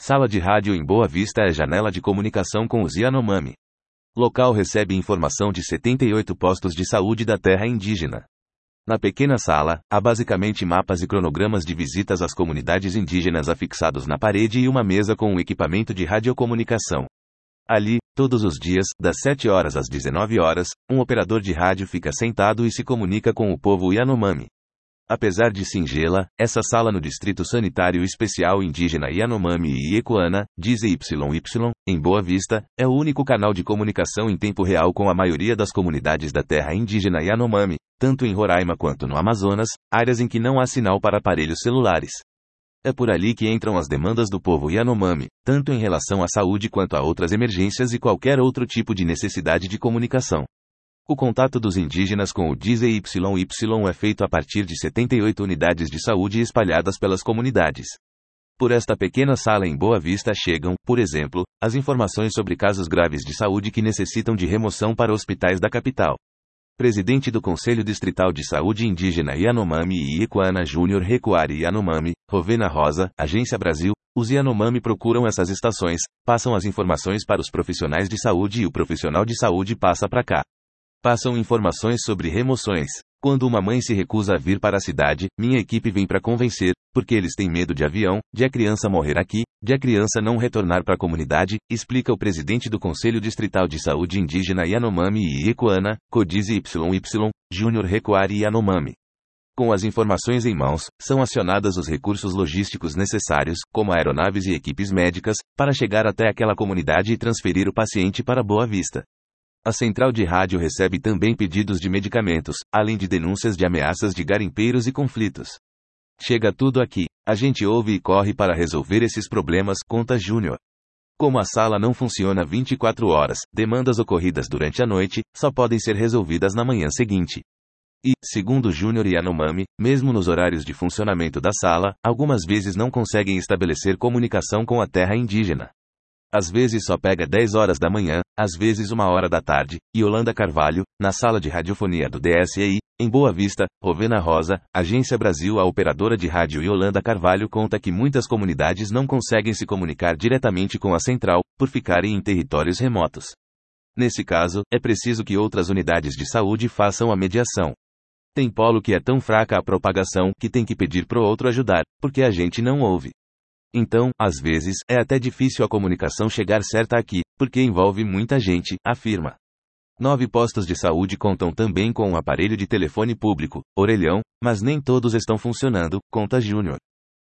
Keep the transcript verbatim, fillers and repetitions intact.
Sala de rádio em Boa Vista é janela de comunicação com os Yanomami. Local recebe informação de setenta e oito postos de saúde da terra indígena. Na pequena sala, há basicamente mapas e cronogramas de visitas às comunidades indígenas afixados na parede e uma mesa com um equipamento de radiocomunicação. Ali, todos os dias, das sete horas às dezenove horas, um operador de rádio fica sentado e se comunica com o povo Yanomami. Apesar de singela, essa sala no Distrito Sanitário Especial Indígena Yanomami e Iecoana, D Z Y Y, em Boa Vista, é o único canal de comunicação em tempo real com a maioria das comunidades da terra indígena Yanomami, tanto em Roraima quanto no Amazonas, áreas em que não há sinal para aparelhos celulares. É por ali que entram as demandas do povo Yanomami, tanto em relação à saúde quanto a outras emergências e qualquer outro tipo de necessidade de comunicação. O contato dos indígenas com o D Z Y Y é feito a partir de setenta e oito unidades de saúde espalhadas pelas comunidades. Por esta pequena sala em Boa Vista chegam, por exemplo, as informações sobre casos graves de saúde que necessitam de remoção para hospitais da capital. Presidente do Conselho Distrital de Saúde Indígena Yanomami e Iecoana Júnior Recuari Yanomami, Rovena Rosa, Agência Brasil, os Yanomami procuram essas estações, passam as informações para os profissionais de saúde e o profissional de saúde passa para cá. Passam informações sobre remoções. Quando uma mãe se recusa a vir para a cidade, minha equipe vem para convencer, porque eles têm medo de avião, de a criança morrer aqui, de a criança não retornar para a comunidade, explica o presidente do Conselho Distrital de Saúde Indígena Yanomami e Iecoana, Codize Y Y, Júnior Recuari Yanomami. Com as informações em mãos, são acionados os recursos logísticos necessários, como aeronaves e equipes médicas, para chegar até aquela comunidade e transferir o paciente para Boa Vista. A central de rádio recebe também pedidos de medicamentos, além de denúncias de ameaças de garimpeiros e conflitos. Chega tudo aqui. A gente ouve e corre para resolver esses problemas, conta Júnior. Como a sala não funciona vinte e quatro horas, demandas ocorridas durante a noite, só podem ser resolvidas na manhã seguinte. E, segundo Júnior Yanomami, mesmo nos horários de funcionamento da sala, algumas vezes não conseguem estabelecer comunicação com a terra indígena. Às vezes só pega dez horas da manhã, às vezes uma hora da tarde, e Yolanda Carvalho, na sala de radiofonia do D S E I, em Boa Vista, Rovena Rosa, Agência Brasil. A operadora de rádio Yolanda Carvalho conta que muitas comunidades não conseguem se comunicar diretamente com a central, por ficarem em territórios remotos. Nesse caso, é preciso que outras unidades de saúde façam a mediação. Tem polo que é tão fraca a propagação que tem que pedir pro outro ajudar, porque a gente não ouve. Então, às vezes, é até difícil a comunicação chegar certa aqui, porque envolve muita gente, afirma. Nove postos de saúde contam também com um aparelho de telefone público, orelhão, mas nem todos estão funcionando, conta Júnior.